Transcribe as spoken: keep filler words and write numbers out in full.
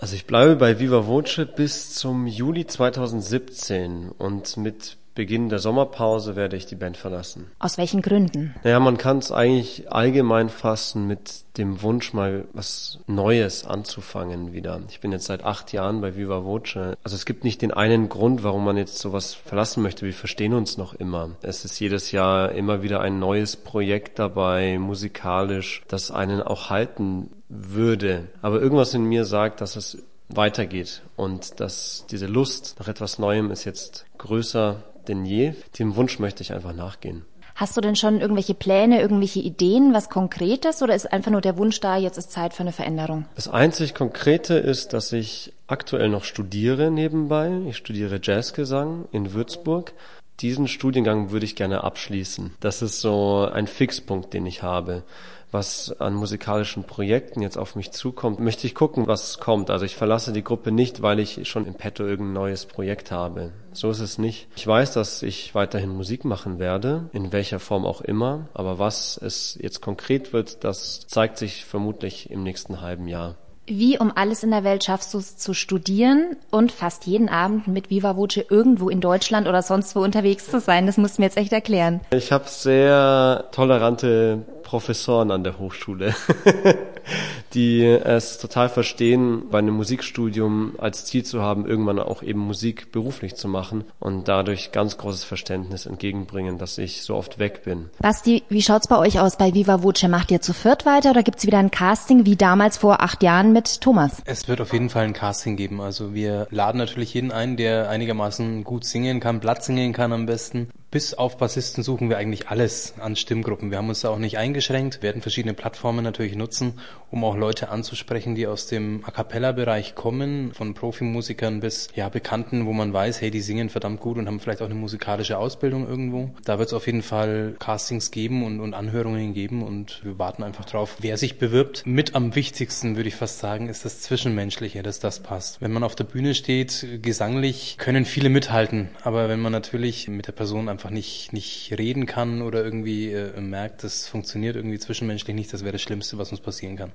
Also ich bleibe bei Viva Voce bis zum Juli zweitausendsiebzehn und mit Beginn der Sommerpause werde ich die Band verlassen. Aus welchen Gründen? Naja, man kann es eigentlich allgemein fassen mit dem Wunsch, mal was Neues anzufangen wieder. Ich bin jetzt seit acht Jahren bei Viva Voce. Also es gibt nicht den einen Grund, warum man jetzt sowas verlassen möchte. Wir verstehen uns noch immer. Es ist jedes Jahr immer wieder ein neues Projekt dabei, musikalisch, das einen auch halten würde. Aber irgendwas in mir sagt, dass es weitergeht und dass diese Lust nach etwas Neuem ist jetzt größer denn je. Dem Wunsch möchte ich einfach nachgehen. Hast du denn schon irgendwelche Pläne, irgendwelche Ideen, was Konkretes, oder ist einfach nur der Wunsch da, jetzt ist Zeit für eine Veränderung? Das einzig Konkrete ist, dass ich aktuell noch studiere nebenbei. Ich studiere Jazzgesang in Würzburg. Diesen Studiengang würde ich gerne abschließen. Das ist so ein Fixpunkt, den ich habe. Was an musikalischen Projekten jetzt auf mich zukommt, möchte ich gucken, was kommt. Also ich verlasse die Gruppe nicht, weil ich schon im Petto irgendein neues Projekt habe. So ist es nicht. Ich weiß, dass ich weiterhin Musik machen werde, in welcher Form auch immer. Aber was es jetzt konkret wird, das zeigt sich vermutlich im nächsten halben Jahr. Wie um alles in der Welt schaffst du es zu studieren und fast jeden Abend mit Viva Voce irgendwo in Deutschland oder sonst wo unterwegs zu sein? Das musst du mir jetzt echt erklären. Ich habe sehr tolerante Professoren an der Hochschule, die es total verstehen, bei einem Musikstudium als Ziel zu haben, irgendwann auch eben Musik beruflich zu machen und dadurch ganz großes Verständnis entgegenbringen, dass ich so oft weg bin. Basti, wie schaut's bei euch aus bei Viva Voce? Macht ihr zu viert weiter oder gibt's wieder ein Casting wie damals vor acht Jahren mit Thomas? Es wird auf jeden Fall ein Casting geben. Also wir laden natürlich jeden ein, der einigermaßen gut singen kann, Blatt singen kann am besten. Bis auf Bassisten suchen wir eigentlich alles an Stimmgruppen. Wir haben uns da auch nicht eingeschränkt, werden verschiedene Plattformen natürlich nutzen, um auch Leute anzusprechen, die aus dem A-Cappella-Bereich kommen, von Profimusikern bis ja Bekannten, wo man weiß, hey, die singen verdammt gut und haben vielleicht auch eine musikalische Ausbildung irgendwo. Da wird es auf jeden Fall Castings geben und, und Anhörungen geben und wir warten einfach drauf, wer sich bewirbt. Mit am wichtigsten, würde ich fast sagen, ist das Zwischenmenschliche, dass das passt. Wenn man auf der Bühne steht, gesanglich, können viele mithalten, aber wenn man natürlich mit der Person einfach einfach nicht nicht reden kann oder irgendwie äh, merkt, das funktioniert irgendwie zwischenmenschlich nicht, das wäre das Schlimmste, was uns passieren kann.